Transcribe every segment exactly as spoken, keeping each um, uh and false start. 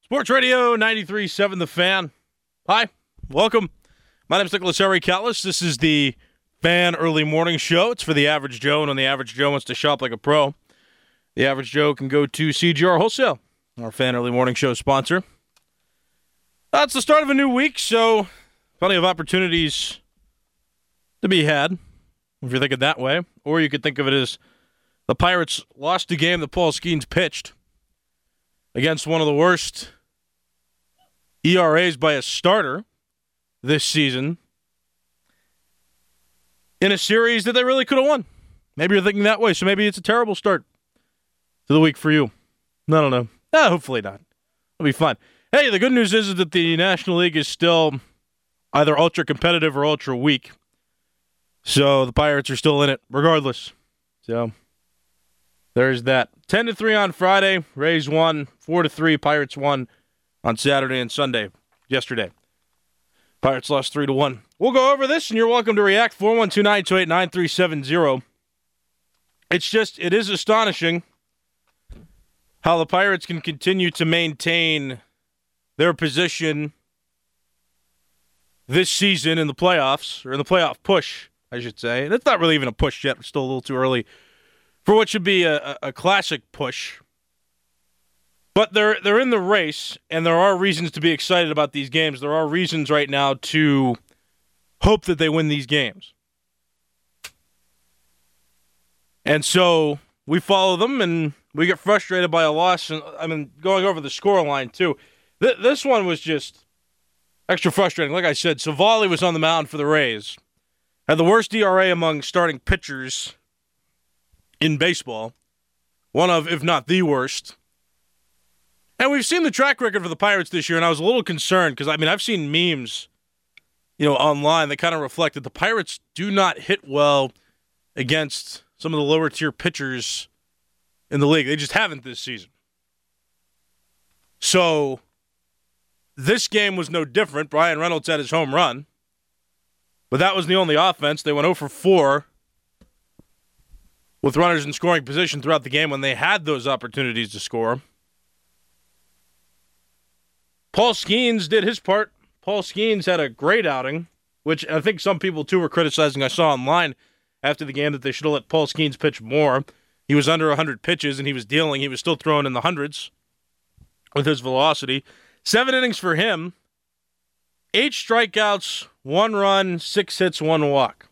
Sports Radio ninety-three point seven The Fan. Hi, welcome. My name is Nicholas Harry Callis. This is the Fan Early Morning Show. It's for the average Joe, and when the average Joe wants to shop like a pro, the average Joe can go to C G R Wholesale, our Fan Early Morning Show sponsor. That's the start of a new week, so plenty of opportunities to be had, if you're thinking that way. Or you could think of it as the Pirates lost the game that Paul Skeens pitched against one of the worst E R As by a starter this season in a series that they really could have won. Maybe you're thinking that way, so maybe it's a terrible start to the week for you. I don't know. Eh, hopefully not. It'll be fine. Hey, the good news is that the National League is still either ultra competitive or ultra weak. So the Pirates are still in it regardless. So there's that. ten to three on Friday. Rays won. four to three. Pirates won on Saturday and Sunday yesterday. Pirates lost three to one. We'll go over this, and you're welcome to react. four one two, nine two eight, nine three seven zero. It's just, it is astonishing how the Pirates can continue to maintain their position this season in the playoffs, or in the playoff push, I should say. And it's not really even a push yet. It's still a little too early for what should be a, a, a classic push. But they're they're in the race, and there are reasons to be excited about these games. There are reasons right now to hope that they win these games. And so we follow them, and we get frustrated by a loss. And I mean, going over the scoreline, too. Th- this one was just extra frustrating. Like I said, Savali was on the mound for the Rays. Had the worst E R A among starting pitchers in baseball. One of, if not the worst. And we've seen the track record for the Pirates this year, and I was a little concerned because, I mean, I've seen memes, you know, online that kind of reflect that the Pirates do not hit well against some of the lower-tier pitchers in the league. They just haven't this season. So this game was no different. Brian Reynolds had his home run, but that was the only offense. They went oh for four with runners in scoring position throughout the game when they had those opportunities to score. Paul Skeens did his part. Paul Skeens had a great outing, which I think some people, too, were criticizing. I saw online after the game that they should have let Paul Skeens pitch more. He was under one hundred pitches, and he was dealing. He was still throwing in the hundreds with his velocity. Seven innings for him. Eight strikeouts, one run, six hits, one walk.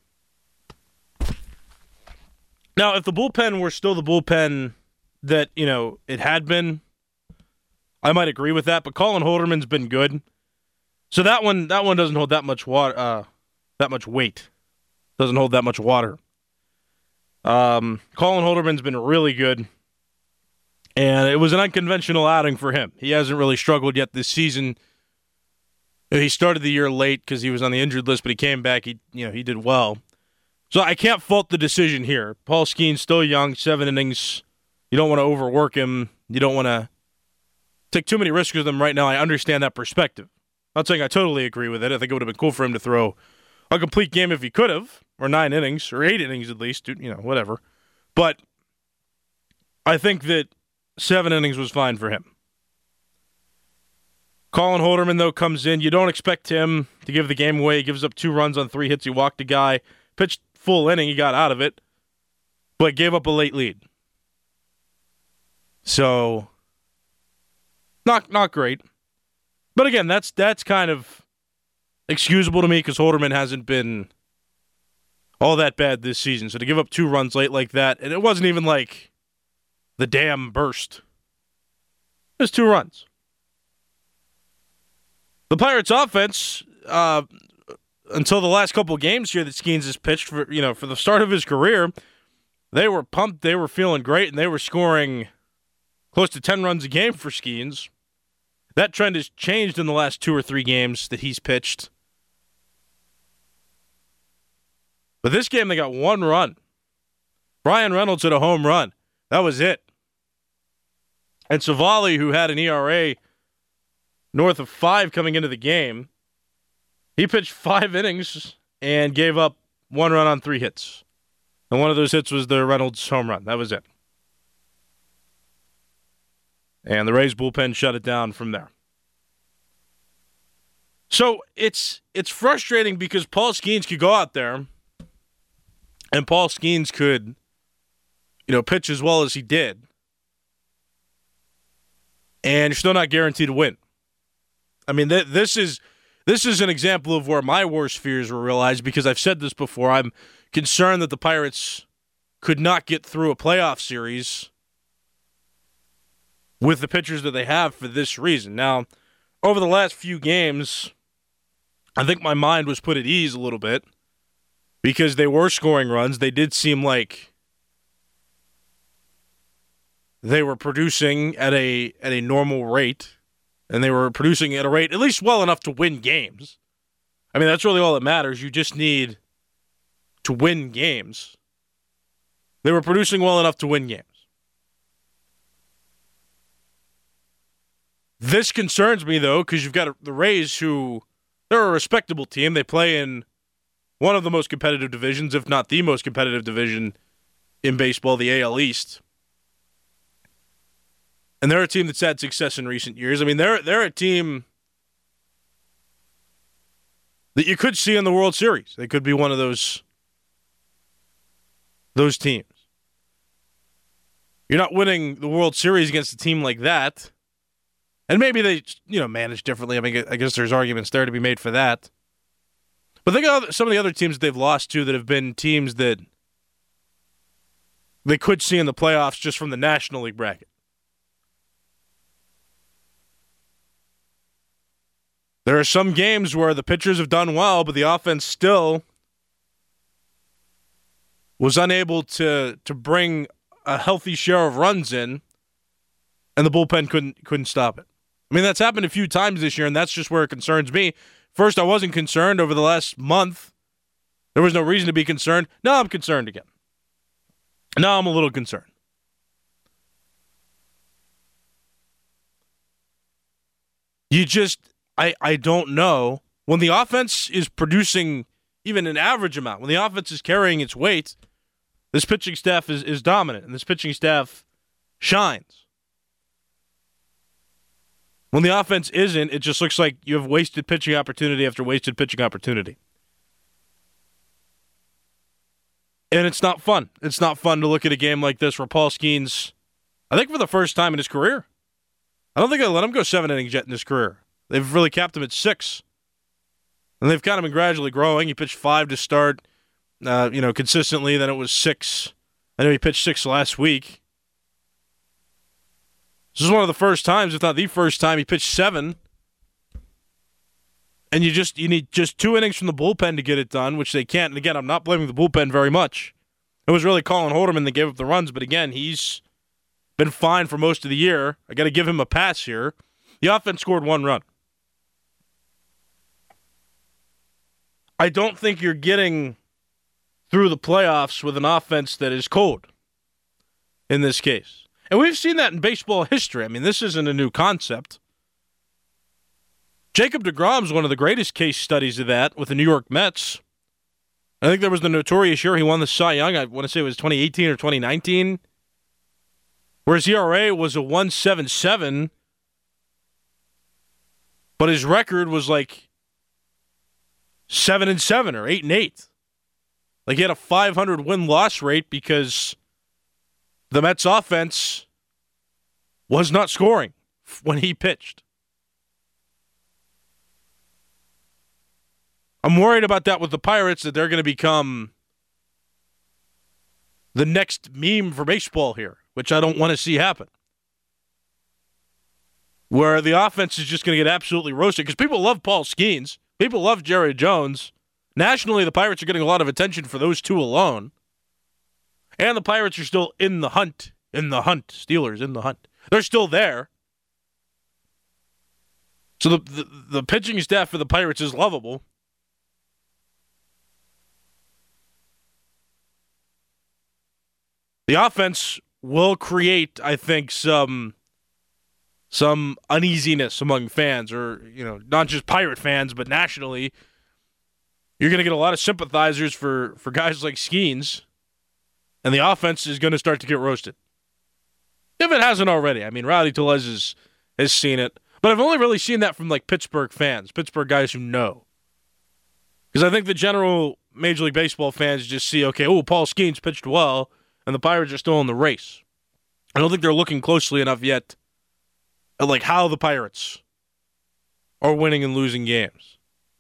Now, if the bullpen were still the bullpen that, you know, it had been, I might agree with that, but Colin Holderman's been good. So that one that one doesn't hold that much water, uh, that much weight. Doesn't hold that much water. Um, Colin Holderman's been really good, and it was an unconventional outing for him. He hasn't really struggled yet this season. He started the year late because he was on the injured list, but he came back. He, you know, he did well. So I can't fault the decision here. Paul Skeens still young, seven innings. You don't want to overwork him. You don't want to take too many risks with him right now. I understand that perspective. I'm not saying I totally agree with it. I think it would have been cool for him to throw a complete game if he could have, or nine innings, or eight innings at least, you know, whatever. But I think that seven innings was fine for him. Colin Holderman, though, comes in. You don't expect him to give the game away. He gives up two runs on three hits. He walked a guy, pitched full inning. He got out of it, but gave up a late lead. So Not not great. But again, that's that's kind of excusable to me because Holderman hasn't been all that bad this season. So to give up two runs late like that, and it wasn't even like the dam burst. Just two runs. The Pirates offense, uh, until the last couple of games here that Skeens has pitched for, you know, for the start of his career, they were pumped, they were feeling great, and they were scoring close to ten runs a game for Skeens. That trend has changed in the last two or three games that he's pitched. But this game, they got one run. Brian Reynolds hit a home run. That was it. And Savali, who had an E R A north of five coming into the game, he pitched five innings and gave up one run on three hits. And one of those hits was the Reynolds home run. That was it. And the Rays bullpen shut it down from there. So it's it's frustrating because Paul Skeens could go out there and Paul Skeens could, you know, pitch as well as he did. And you're still not guaranteed to win. I mean, th- this is this is an example of where my worst fears were realized because I've said this before. I'm concerned that the Pirates could not get through a playoff series with the pitchers that they have for this reason. Now, over the last few games, I think my mind was put at ease a little bit because they were scoring runs. They did seem like they were producing at a at a normal rate, and they were producing at a rate at least well enough to win games. I mean, that's really all that matters. You just need to win games. They were producing well enough to win games. This concerns me, though, because you've got the Rays, who they're a respectable team. They play in one of the most competitive divisions, if not the most competitive division in baseball, the A L East. And they're a team that's had success in recent years. I mean, they're they're a team that you could see in the World Series. They could be one of those those teams. You're not winning the World Series against a team like that. And maybe they, you know, manage differently. I mean, I guess there's arguments there to be made for that. But think of some of the other teams that they've lost to that have been teams that they could see in the playoffs just from the National League bracket. There are some games where the pitchers have done well, but the offense still was unable to to bring a healthy share of runs in, and the bullpen couldn't couldn't stop it. I mean, that's happened a few times this year, and that's just where it concerns me. First, I wasn't concerned. Over the last month, there was no reason to be concerned. Now I'm concerned again. Now I'm a little concerned. You just, I, I don't know. When the offense is producing even an average amount, when the offense is carrying its weight, this pitching staff is, is dominant, and this pitching staff shines. When the offense isn't, it just looks like you have wasted pitching opportunity after wasted pitching opportunity. And it's not fun. It's not fun to look at a game like this where Paul Skeens, I think for the first time in his career, I don't think they let him go seven innings yet in his career. They've really capped him at six. And they've kind of been gradually growing. He pitched five to start, uh, you know, consistently. Then it was six. I know he pitched six last week. This is one of the first times, if not the first time, he pitched seven. And you just you need just two innings from the bullpen to get it done, which they can't. And again, I'm not blaming the bullpen very much. It was really Colin Holderman that gave up the runs, but again, he's been fine for most of the year. I got to give him a pass here. The offense scored one run. I don't think you're getting through the playoffs with an offense that is cold in this case. And we've seen that in baseball history. I mean, this isn't a new concept. Jacob deGrom is one of the greatest case studies of that with the New York Mets. I think there was the notorious year he won the Cy Young. I want to say it was twenty eighteen or twenty nineteen, where his E R A was a one point seven seven, but his record was like seven and seven or eight and eight. Like he had a five hundred win-loss rate because the Mets offense was not scoring when he pitched. I'm worried about that with the Pirates, that they're going to become the next meme for baseball here, which I don't want to see happen. Where the offense is just going to get absolutely roasted, because people love Paul Skeens. People love Jerry Jones. Nationally, the Pirates are getting a lot of attention for those two alone. And the Pirates are still in the hunt. In the hunt. Steelers in the hunt. They're still there. So the, the, the pitching staff for the Pirates is lovable. The offense will create, I think, some some uneasiness among fans, or, you know, not just Pirate fans, but nationally. You're going to get a lot of sympathizers for, for guys like Skeens. And the offense is going to start to get roasted. If it hasn't already. I mean, Rowdy Tellez has, has seen it. But I've only really seen that from like Pittsburgh fans, Pittsburgh guys who know. Because I think the general Major League Baseball fans just see, okay, oh, Paul Skeens pitched well, and the Pirates are still in the race. I don't think they're looking closely enough yet at like how the Pirates are winning and losing games.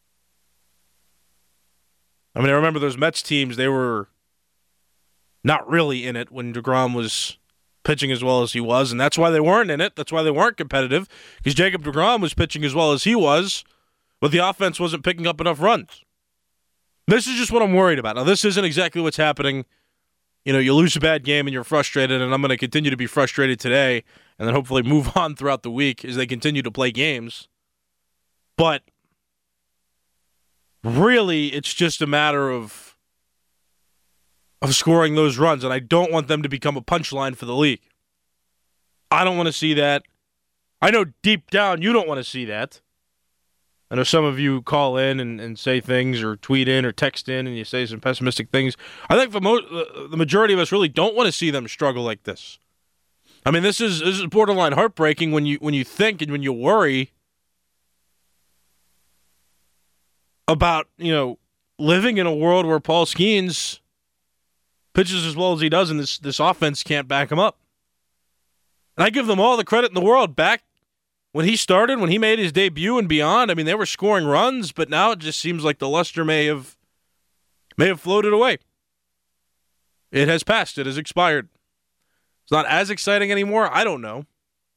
I mean, I remember those Mets teams, they were not really in it when DeGrom was pitching as well as he was, and that's why they weren't in it. That's why they weren't competitive, because Jacob DeGrom was pitching as well as he was, but the offense wasn't picking up enough runs. This is just what I'm worried about. Now, this isn't exactly what's happening. You know, you lose a bad game and you're frustrated, and I'm going to continue to be frustrated today and then hopefully move on throughout the week as they continue to play games. But really, it's just a matter of of scoring those runs, and I don't want them to become a punchline for the league. I don't want to see that. I know deep down you don't want to see that. I know some of you call in and, and say things or tweet in or text in and you say some pessimistic things. I think the, mo- the majority of us really don't want to see them struggle like this. I mean, this is this is borderline heartbreaking when you when you think and when you worry about, you know, living in a world where Paul Skeens pitches as well as he does and this, this offense can't back him up. And I give them all the credit in the world. Back when he started, when he made his debut and beyond, I mean, they were scoring runs, but now it just seems like the luster may have may have floated away. It has passed. It has expired. It's not as exciting anymore. I don't know.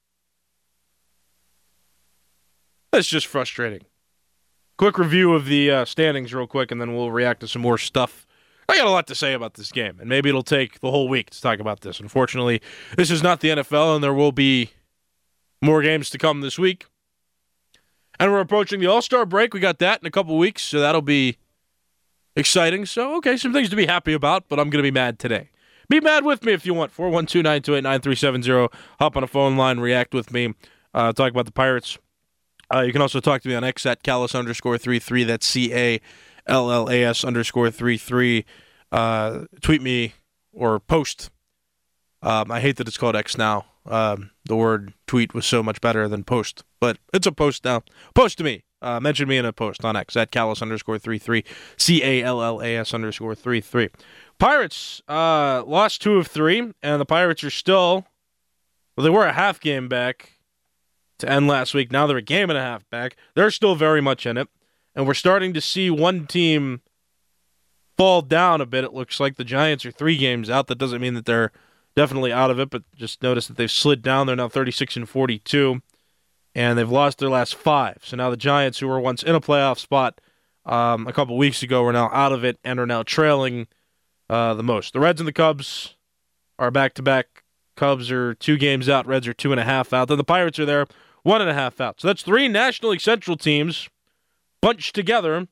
That's just frustrating. Quick review of the uh, standings real quick, and then we'll react to some more stuff. I got a lot to say about this game, and maybe it'll take the whole week to talk about this. Unfortunately, this is not the N F L, and there will be more games to come this week. And we're approaching the All-Star break. We got that in a couple weeks, so that'll be exciting. So, okay, some things to be happy about, but I'm going to be mad today. Be mad with me if you want. four one two, nine two eight, nine three seven zero. Hop on a phone line, react with me, uh, talk about the Pirates. Uh, you can also talk to me on X at Callas underscore three three. That's C A L L A S underscore three three. Uh, tweet me or post. Um, I hate that it's called X now. Um, the word tweet was so much better than post, but it's a post now. Post to me. Uh, mention me in a post on X at Callas underscore three three. C A L L A S underscore three three. Pirates uh, lost two of three, and the Pirates are still, well, they were a half game back to end last week. Now they're a game and a half back. They're still very much in it, and we're starting to see one team fall down a bit. It looks like the Giants are three games out. That doesn't mean that they're definitely out of it, but just notice that they've slid down. They're now thirty-six and forty-two, and they've lost their last five. So now the Giants, who were once in a playoff spot um, a couple weeks ago, are now out of it and are now trailing uh, the most. The Reds and the Cubs are back-to-back. Cubs are two games out. Reds are two and a half out. Then the Pirates are there, one and a half out. So that's three National League Central teams bunched together,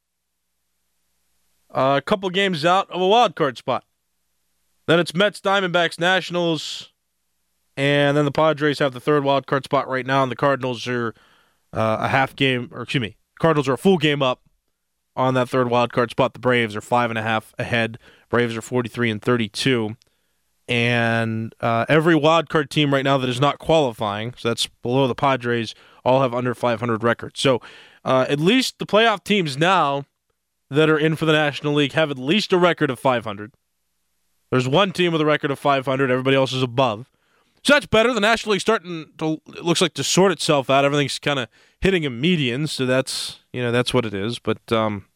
uh, a couple games out of a wild card spot. Then it's Mets, Diamondbacks, Nationals, and then the Padres have the third wild card spot right now, and the Cardinals are uh, a half game, or excuse me, Cardinals are a full game up on that third wild card spot. The Braves are five and a half ahead. Braves are forty-three and thirty-two. And uh, every wild card team right now that is not qualifying, so that's below the Padres, all have under five hundred records. So uh, at least the playoff teams now that are in for the National League have at least a record of five hundred. There's one team with a record of five hundred. Everybody else is above. So that's better. The National League's starting to, it looks like, to sort itself out. Everything's kind of hitting a median, so that's, you know, that's what it is. But um,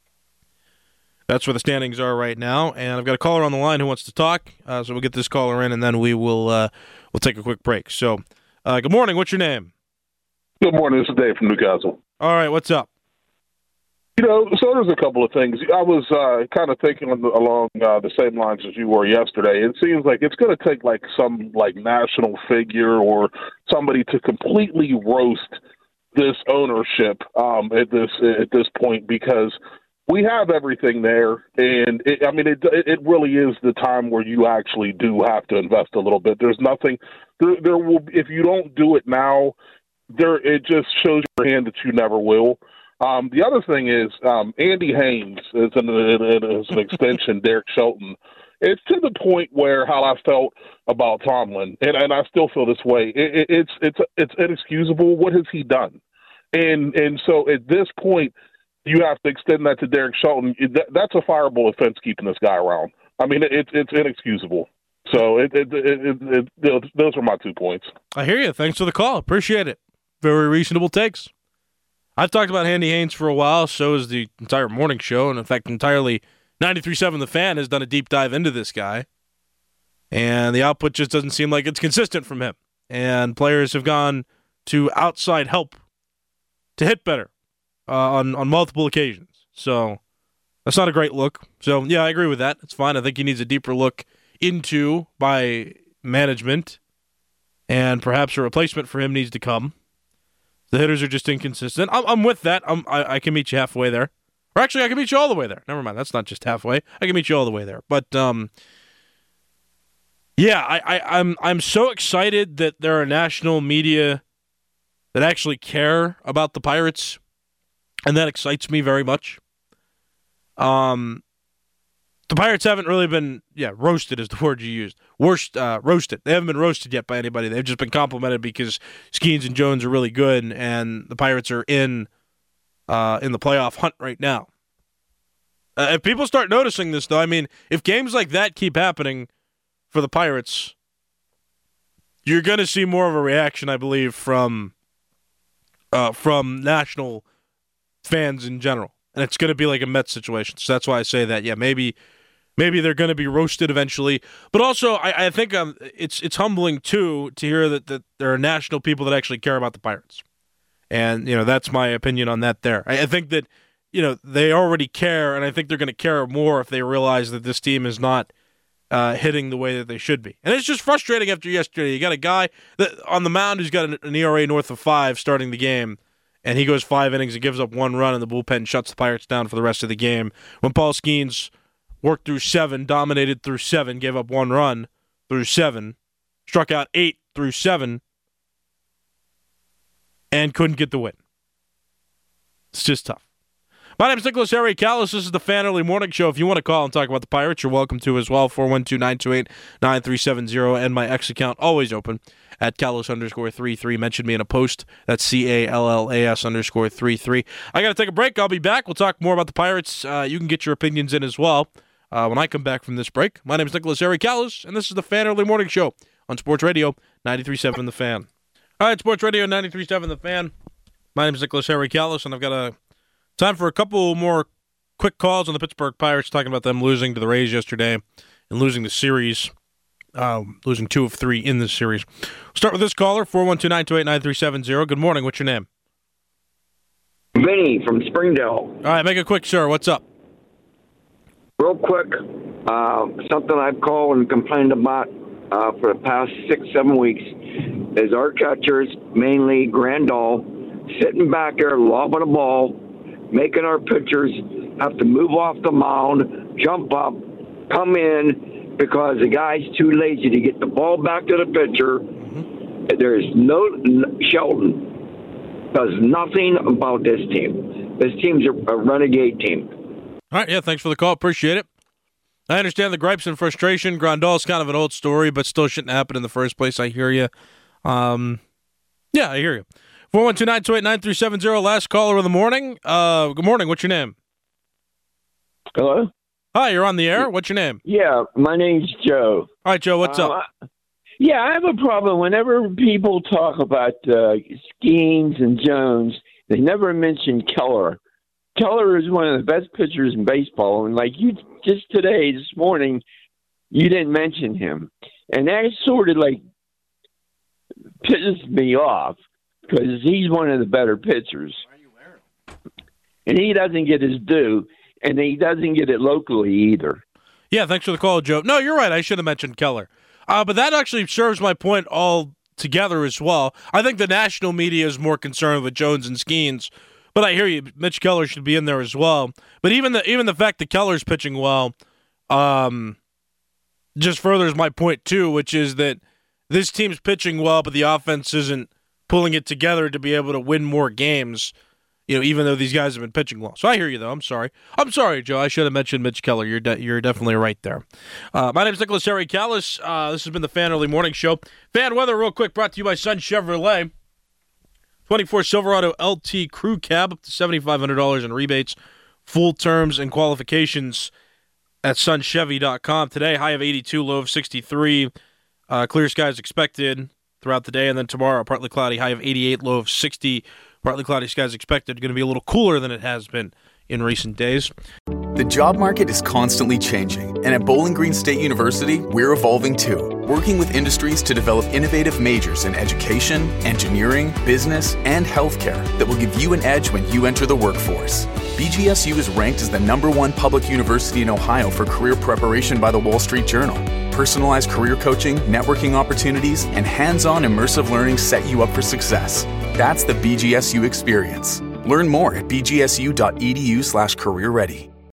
that's where the standings are right now. And I've got a caller on the line who wants to talk, uh, so we'll get this caller in, and then we will uh, we'll take a quick break. So, uh, good morning. What's your name? Good morning. This is Dave from Newcastle. All right. What's up? You know, so there's a couple of things. I was uh, kind of thinking on the, along uh, the same lines as you were yesterday. It seems like it's going to take like some like national figure or somebody to completely roast this ownership um, at this at this point, because we have everything there, and it, I mean, it it really is the time where you actually do have to invest a little bit. There's nothing there. There will, if you don't do it now, there it just shows your hand that you never will. Um, the other thing is um, Andy Haynes is an, is an extension, Derek Shelton. it's to the point where how I felt about Tomlin, and, and I still feel this way. It, it, it's it's it's inexcusable. What has he done? And and so at this point, you have to extend that to Derek Shelton. That, that's a fireable offense keeping this guy around. I mean, it's it's inexcusable. So it, it, it, it, it, those are my two points. I hear you. Thanks for the call. Appreciate it. Very reasonable takes. I've talked about Andy Haynes for a while. So has the entire morning show. And in fact, entirely ninety-three point seven The Fan has done a deep dive into this guy. And the output just doesn't seem like it's consistent from him. And players have gone to outside help to hit better uh, on, on multiple occasions. So that's not a great look. So, yeah, I agree with that. It's fine. I think he needs a deeper look into by management, and perhaps a replacement for him needs to come. The hitters are just inconsistent. I'm, I'm with that. I'm, I, I can meet you halfway there. Or actually, I can meet you all the way there. Never mind. That's not just halfway. I can meet you all the way there. But, um, yeah, I, I, I'm I'm so excited that there are national media that actually care about the Pirates, and that excites me very much. Um, the Pirates haven't really been, yeah, roasted is the word you used. Worst, uh, roasted. They haven't been roasted yet by anybody. They've just been complimented because Skeens and Jones are really good, and the Pirates are in uh, in the playoff hunt right now. Uh, if people start noticing this, though, I mean, if games like that keep happening for the Pirates, you're going to see more of a reaction, I believe, from uh, from national fans in general. And it's going to be like a Mets situation. So that's why I say that, yeah, maybe maybe they're going to be roasted eventually. But also, I, I think um, it's it's humbling, too, to hear that, that there are national people that actually care about the Pirates. And, you know, that's my opinion on that there. I, I think that, you know, they already care, and I think they're going to care more if they realize that this team is not uh, hitting the way that they should be. And it's just frustrating after yesterday. You got a guy that on the mound who's got an, an E R A north of five starting the game, and he goes five innings and gives up one run, and the bullpen shuts the Pirates down for the rest of the game. When Paul Skeens worked through seven, dominated through seven, gave up one run through seven, struck out eight through seven, and couldn't get the win. It's just tough. My name is Nicholas Harry Callis. This is the Fan Early Morning Show. If you want to call and talk about the Pirates, you're welcome to as well. four one two, nine two eight, nine three seven zero. And my X account, always open, at Callis underscore three three. Mention me in a post. That's C A L L A S underscore three three. I got to take a break. I'll be back. We'll talk more about the Pirates. Uh, you can get your opinions in as well uh, when I come back from this break. My name is Nicholas Harry Callis, and this is the Fan Early Morning Show on Sports Radio ninety-three point seven The Fan. All right, Sports Radio ninety-three point seven The Fan. My name is Nicholas Harry Callis, and I've got a time for a couple more quick calls on the Pittsburgh Pirates, talking about them losing to the Rays yesterday and losing the series, um, losing two of three in this series. We'll start with this caller, four one two, nine two eight, nine three seven zero. Good morning. What's your name? Vinny from Springdale. All right, make it quick, sir. What's up? Real quick, uh, something I've called and complained about uh, for the past six, seven weeks is our catchers, mainly Grandal, sitting back there lobbing the ball, making our pitchers have to move off the mound, jump up, come in, because the guy's too lazy to get the ball back to the pitcher. Mm-hmm. There's no Shelton does nothing about this team. This team's a, a renegade team. All right, yeah, thanks for the call. Appreciate it. I understand the gripes and frustration. Grandal's kind of an old story, but still shouldn't happen in the first place. I hear you. Um, yeah, I hear you. four one two, nine two eight, nine three seven zero. Last caller of the morning. Uh, good morning. What's your name? Hello? Hi, you're on the air. What's your name? Yeah, my name's Joe. All right, Joe, what's uh, up? I, yeah, I have a problem. Whenever people talk about uh, Skeens and Jones, they never mention Keller. Keller is one of the best pitchers in baseball, and like you just today, this morning, you didn't mention him. And that sort of like pisses me off, because he's one of the better pitchers. And he doesn't get his due, and he doesn't get it locally either. Yeah, thanks for the call, Joe. No, you're right. I should have mentioned Keller. Uh, but that actually serves my point all together as well. I think the national media is more concerned with Jones and Skeens, but I hear you. Mitch Keller should be in there as well. But even the even the fact that Keller's pitching well um, just furthers my point, too, which is that this team's pitching well, but the offense isn't pulling it together to be able to win more games. You know, even though these guys have been pitching well. So I hear you, though. I'm sorry. I'm sorry, Joe. I should have mentioned Mitch Keller. You're de- you're definitely right there. Uh, my name is Nicholas Harry Callis. Uh, this has been the Fan Early Morning Show. Fan weather, real quick, brought to you by Sun Chevrolet. twenty-four Silverado L T Crew Cab, up to seven thousand five hundred dollars in rebates. Full terms and qualifications at sun chevy dot com. Today, high of eighty-two, low of sixty-three. Uh, clear skies expected throughout the day. And then tomorrow, partly cloudy, high of eighty-eight, low of sixty. Partly cloudy skies expected. Going to be a little cooler than it has been in recent days. The job market is constantly changing, and at Bowling Green State University, we're evolving too, working with industries to develop innovative majors in education, engineering, business, and healthcare that will give you an edge when you enter the workforce. B G S U is ranked as the number one public university in Ohio for career preparation by the Wall Street Journal. Personalized career coaching, networking opportunities, and hands-on immersive learning set you up for success. That's the B G S U experience. Learn more at b g s u dot e d u slash career ready.